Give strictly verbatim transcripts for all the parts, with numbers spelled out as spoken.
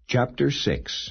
Chapter six.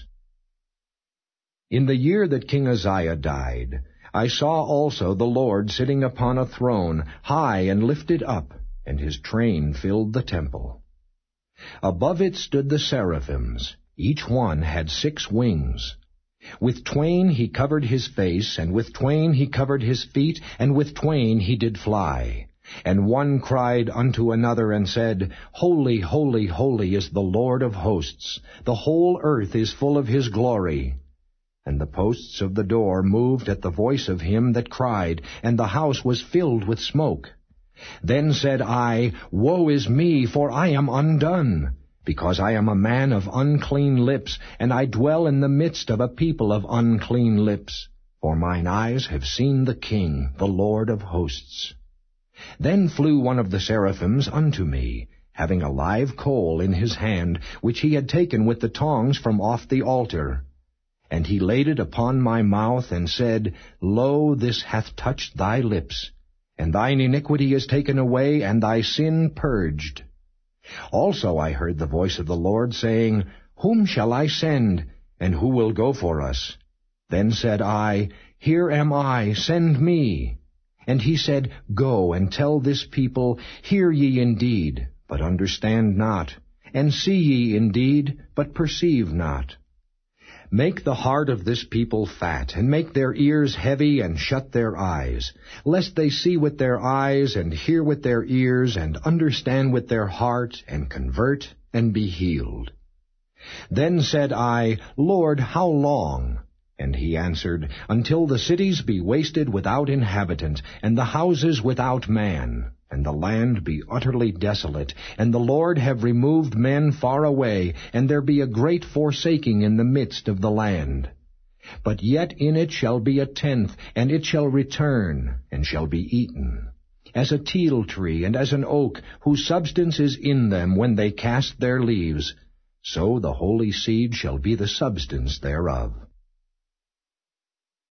In the year that King Uzziah died, I saw also the Lord sitting upon a throne, high and lifted up, and his train filled the temple. Above it stood the seraphims. Each one had six wings. With twain he covered his face, and with twain he covered his feet, and with twain he did fly. And one cried unto another, and said, Holy, holy, holy is the Lord of hosts. The whole earth is full of his glory. And the posts of the door moved at the voice of him that cried, and the house was filled with smoke. Then said I, Woe is me, for I am undone, because I am a man of unclean lips, and I dwell in the midst of a people of unclean lips. For mine eyes have seen the King, the Lord of hosts. Then flew one of the seraphims unto me, having a live coal in his hand, which he had taken with the tongs from off the altar. And he laid it upon my mouth, and said, Lo, this hath touched thy lips, and thine iniquity is taken away, and thy sin purged. Also I heard the voice of the Lord, saying, Whom shall I send, and who will go for us? Then said I, Here am I, send me. And he said, Go and tell this people, Hear ye indeed, but understand not, and see ye indeed, but perceive not. Make the heart of this people fat, and make their ears heavy, and shut their eyes, lest they see with their eyes, and hear with their ears, and understand with their heart, and convert, and be healed. Then said I, Lord, how long? And he answered, Until the cities be wasted without inhabitant, and the houses without man, and the land be utterly desolate, and the Lord have removed men far away, and there be a great forsaking in the midst of the land. But yet in it shall be a tenth, and it shall return, and shall be eaten, as a teil tree, and as an oak, whose substance is in them when they cast their leaves. So the holy seed shall be the substance thereof.